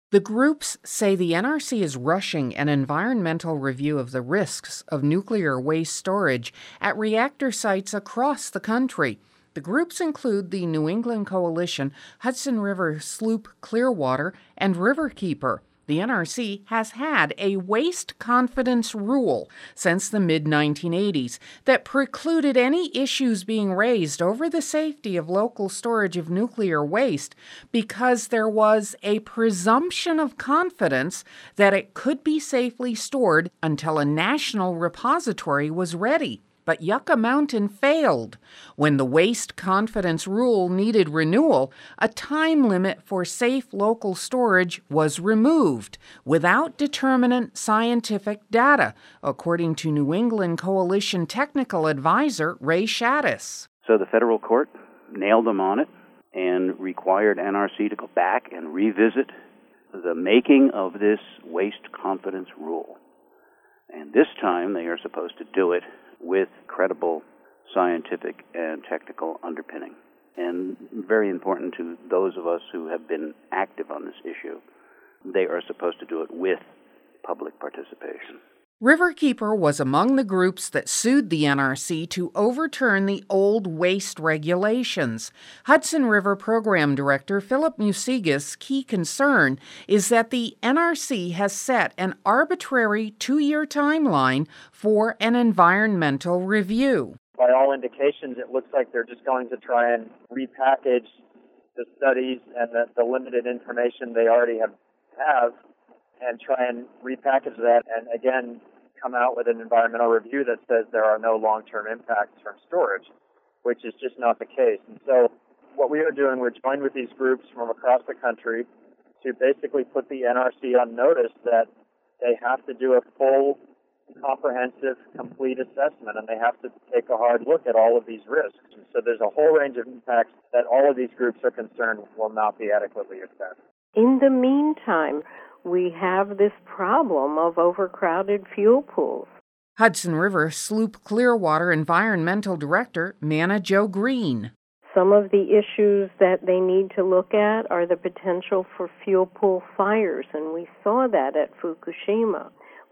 The groups say the NRC is rushing an environmental review of the risks of nuclear waste storage at reactor sites across the country. The groups include the New England Coalition, Hudson River Sloop Clearwater, and Riverkeeper. The NRC has had a waste confidence rule since the mid-1980s that precluded any issues being raised over the safety of local storage of nuclear waste because there was a presumption of confidence that it could be safely stored until a national repository was ready. But Yucca Mountain failed. When the waste confidence rule needed renewal, a time limit for safe local storage was removed without determinate scientific data, according to New England Coalition Technical Advisor Ray Shaddis. So the federal court nailed them on it and required NRC to go back and revisit the making of this waste confidence rule. And this time they are supposed to do it with credible scientific and technical underpinning. And very important to those of us who have been active on this issue, they are supposed to do it with public participation. Riverkeeper was among the groups that sued the NRC to overturn the old waste regulations. Hudson River Program Director Philip Musigas' key concern is that the NRC has set an arbitrary 2-year timeline for an environmental review. By all indications, it looks like they're just going to try and repackage the studies and the limited information they already have and try and repackage that and, again, come out with an environmental review that says there are no long-term impacts from storage, which is just not the case. And so what we are doing, we're joined with these groups from across the country to basically put the NRC on notice that they have to do a full, comprehensive, complete assessment, and they have to take a hard look at all of these risks. And so there's a whole range of impacts that all of these groups are concerned will not be adequately assessed. In the meantime, we have this problem of overcrowded fuel pools. Hudson River Sloop Clearwater Environmental Director Manna Jo Green. Some of the issues that they need to look at are the potential for fuel pool fires, and we saw that at Fukushima.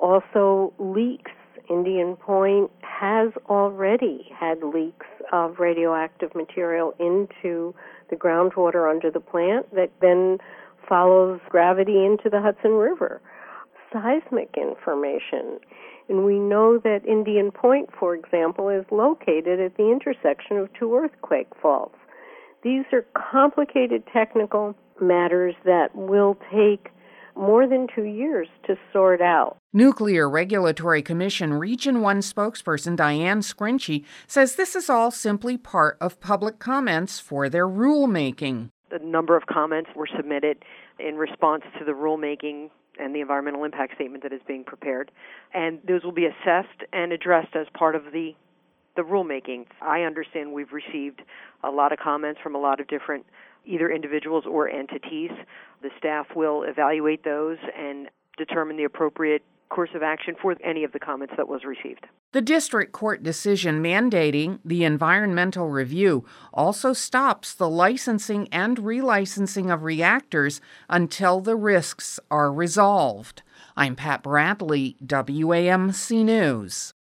Also, leaks. Indian Point has already had leaks of radioactive material into the groundwater under the plant that then follows gravity into the Hudson River. Seismic information. And we know that Indian Point, for example, is located at the intersection of 2 earthquake faults. These are complicated technical matters that will take more than 2 years to sort out. Nuclear Regulatory Commission Region 1 spokesperson Diane Scrinchy says this is all simply part of public comments for their rulemaking. A number of comments were submitted in response to the rulemaking and the environmental impact statement that is being prepared. And those will be assessed and addressed as part of the rulemaking. I understand we've received a lot of comments from a lot of different either individuals or entities. The staff will evaluate those and determine the appropriate course of action for any of the comments that was received. The district court decision mandating the environmental review also stops the licensing and relicensing of reactors until the risks are resolved. I'm Pat Bradley, WAMC News.